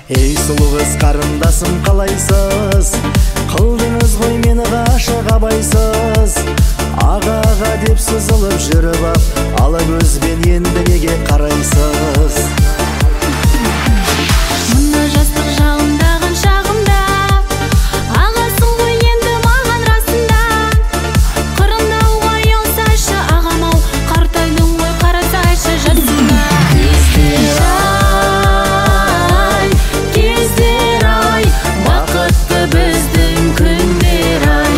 Ей сұлу қыз қарындасым қалайсыз, қылдыңыз ғой мені ғашық абайсыз. Аға деп сызылып жүріп ап, ала көзбен енді неге қарайсыз? Мұны жастық жалындаған шағымда, ағасың ғой енді маған расында. Қырындауға ұялсайшы ағам-ау, қартайдың ғой қарасайшы жасыңда. Кездер ай, бақытты біздің күндер ай.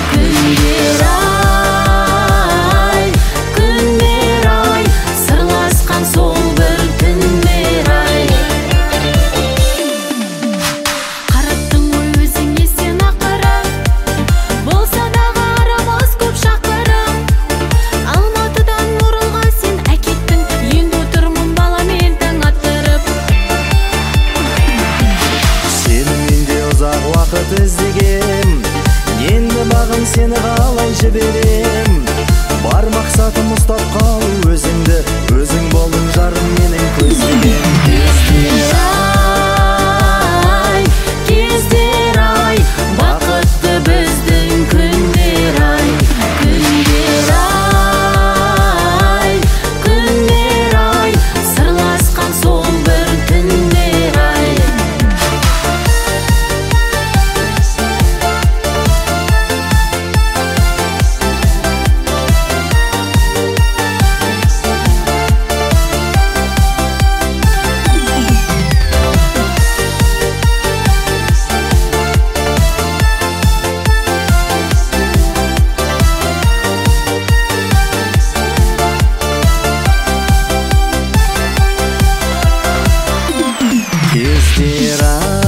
Күндер ай, сырласқан сол бір түндер ай. Қараттың ғой өзіңе сен ақырып, болса дағы арамыз көп шақырып. Алматыдан Оралға сен әкеттің, енді отырмын баламен таң attырып. Сенімен де ұзақ уақыт іздегем, енді бағым сені қалай жіберем? Бар мақсатым ұстап қалу өзіңді, өзің болдың жарым менің көздеген. Кездер ай, бақытты біздің күндер ай. Күндер ай, сырласқан сол бір түндер ай. Кездер ай,